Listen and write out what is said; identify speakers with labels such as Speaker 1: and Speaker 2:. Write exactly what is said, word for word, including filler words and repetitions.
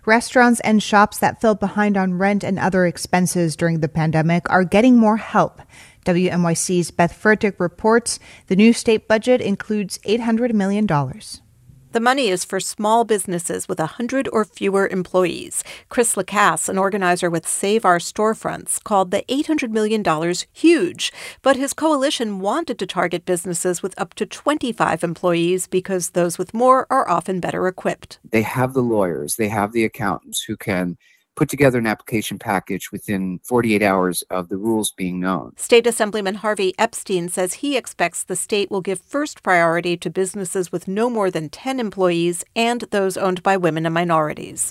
Speaker 1: Restaurants and shops that fell behind on rent and other expenses during the pandemic are getting more help. W N Y C's Beth Furtick reports the new state budget includes eight hundred million dollars.
Speaker 2: The money is for small businesses with one hundred or fewer employees. Chris Lacasse, an organizer with Save Our Storefronts, called the eight hundred million dollars huge. But his coalition wanted to target businesses with up to twenty-five employees because those with more are often better equipped.
Speaker 3: They have the lawyers, they have the accountants who can put together an application package within forty-eight hours of the rules being known.
Speaker 2: State Assemblyman Harvey Epstein says he expects the state will give first priority to businesses with no more than ten employees and those owned by women and minorities.